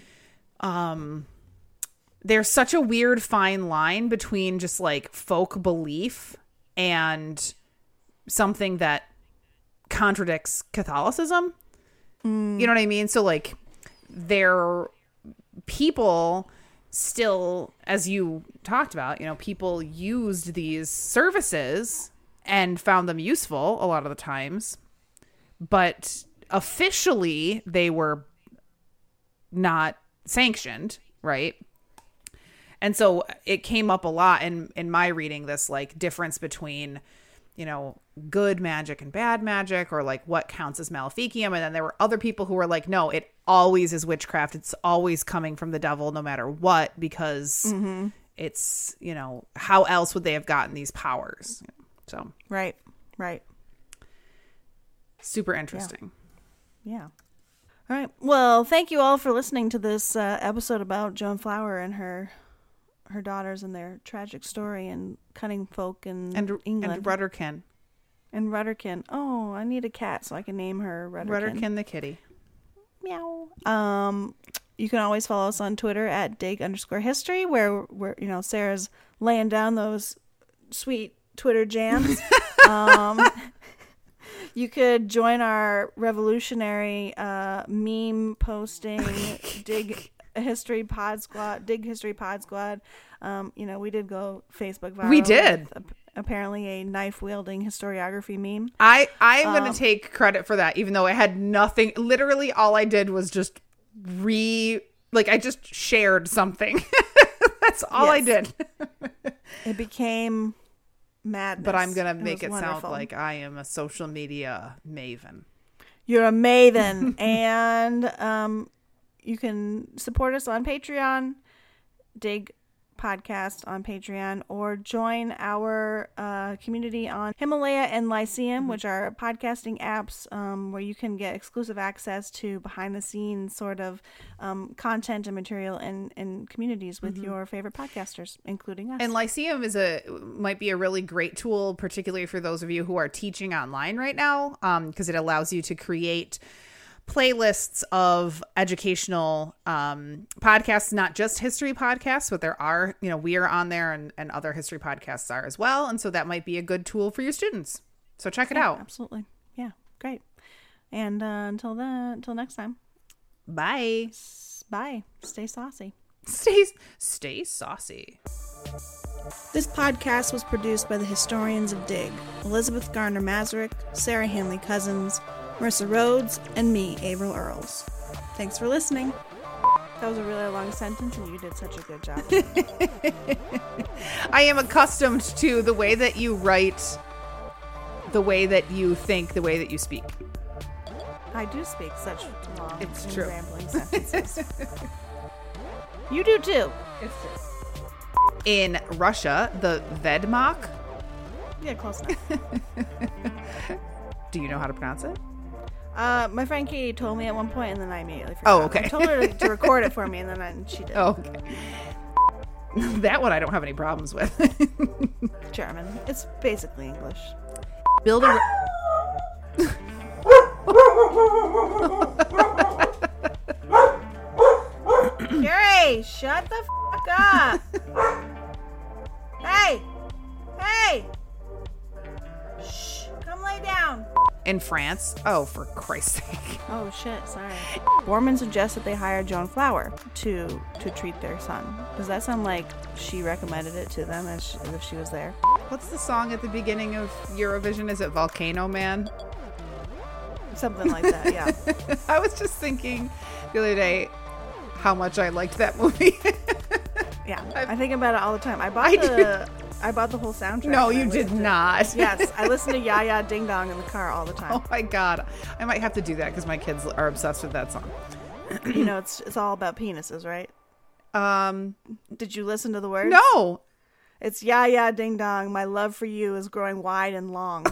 S2: there's such a weird fine line between just like folk belief and something that contradicts Catholicism. You know what I mean? So like there people still, as you talked about, people used these services and found them useful a lot of the times, but officially they were not sanctioned, right? And so it came up a lot in my reading, this like difference between, good magic and bad magic, or like what counts as Maleficium. And then there were other people who were like, no, it always is witchcraft. It's always coming from the devil no matter what, because it's, how else would they have gotten these powers? So
S3: Right.
S2: Super interesting.
S3: Yeah. All right. Well, thank you all for listening to this episode about Joan Flower and her daughters and their tragic story and cunning folk in England.
S2: And Rutterkin.
S3: And Rutterkin. Oh, I need a cat so I can name her Rutterkin.
S2: Rutterkin the kitty.
S3: Meow. You can always follow us on Twitter at dig_history, where Sarah's laying down those sweet Twitter jams. You could join our revolutionary meme posting Dig History Pod Squad. We did go Facebook viral.
S2: We did.
S3: Apparently a knife-wielding historiography meme.
S2: I'm going to take credit for that, even though it had nothing. Literally, all I did was just I just shared something. That's all I did.
S3: It became madness.
S2: But I'm going to make it sound like I am a social media maven.
S3: You're a maven. And you can support us on Patreon, Dig Podcast on Patreon, or join our community on Himalaya and Lyceum, which are podcasting apps where you can get exclusive access to behind the scenes sort of content and material and communities with your favorite podcasters, including us.
S2: And Lyceum might be a really great tool, particularly for those of you who are teaching online right now, because it allows you to create playlists of educational podcasts, not just history podcasts, but there are, we are on there and other history podcasts are as well. And so that might be a good tool for your students. So check it out.
S3: Absolutely. Yeah. Great. And until next time.
S2: Bye.
S3: Bye. Stay saucy.
S2: Stay saucy.
S3: This podcast was produced by the historians of Dig, Elizabeth Garner Mazurek, Sarah Hanley Cousins, Marissa Rhodes, and me, Avril Earls. Thanks for listening. That was a really long sentence, and you did such a good job.
S2: I am accustomed to the way that you write, the way that you think, the way that you speak.
S3: I do speak such long
S2: and
S3: rambling sentences. You do too.
S2: It's true. In Russia, the Vedmak.
S3: Yeah, close enough.
S2: Do you know how to pronounce it?
S3: My friend Katie told me at one point, and then I immediately forgot.
S2: Oh, okay.
S3: I told her to record it for me, and then she did.
S2: Oh, okay. That one I don't have any problems with.
S3: German. It's basically English.
S2: Build a...
S3: Gary, shut the fuck up. Hey! Hey! Shh, come lay down.
S2: In France? Oh, for Christ's sake.
S3: Oh shit, sorry. Borman suggests that they hire Joan Flower to treat their son. Does that sound like she recommended it to them as if she was there?
S2: What's the song at the beginning of Eurovision? Is it Volcano Man?
S3: Something like that, yeah.
S2: I was just thinking the other day how much I liked that movie.
S3: Yeah, I think about it all the time. I bought the whole soundtrack.
S2: No, you did not.
S3: Yes, I listen to Ya Ya Ding Dong in the car all the time.
S2: Oh my God. I might have to do that because my kids are obsessed with that song.
S3: You know, it's all about penises, right? Did you listen to the words?
S2: No.
S3: It's Ya Ya Ding Dong, my love for you is growing wide and long.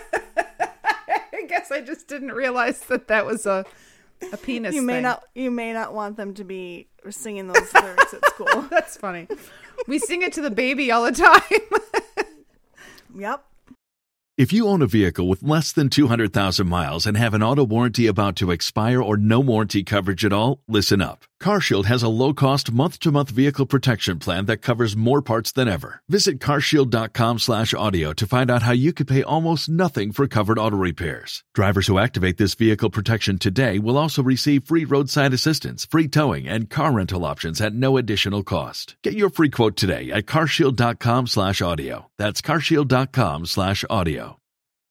S2: I guess I just didn't realize that was a penis
S3: You
S2: thing.
S3: may not want them to be singing those lyrics at school.
S2: That's funny. We sing it to the baby all the time.
S3: Yep.
S4: If you own a vehicle with less than 200,000 miles and have an auto warranty about to expire or no warranty coverage at all, listen up. CarShield has a low-cost month-to-month vehicle protection plan that covers more parts than ever. Visit carshield.com/audio to find out how you could pay almost nothing for covered auto repairs. Drivers who activate this vehicle protection today will also receive free roadside assistance, free towing, and car rental options at no additional cost. Get your free quote today at carshield.com/audio. That's carshield.com/audio.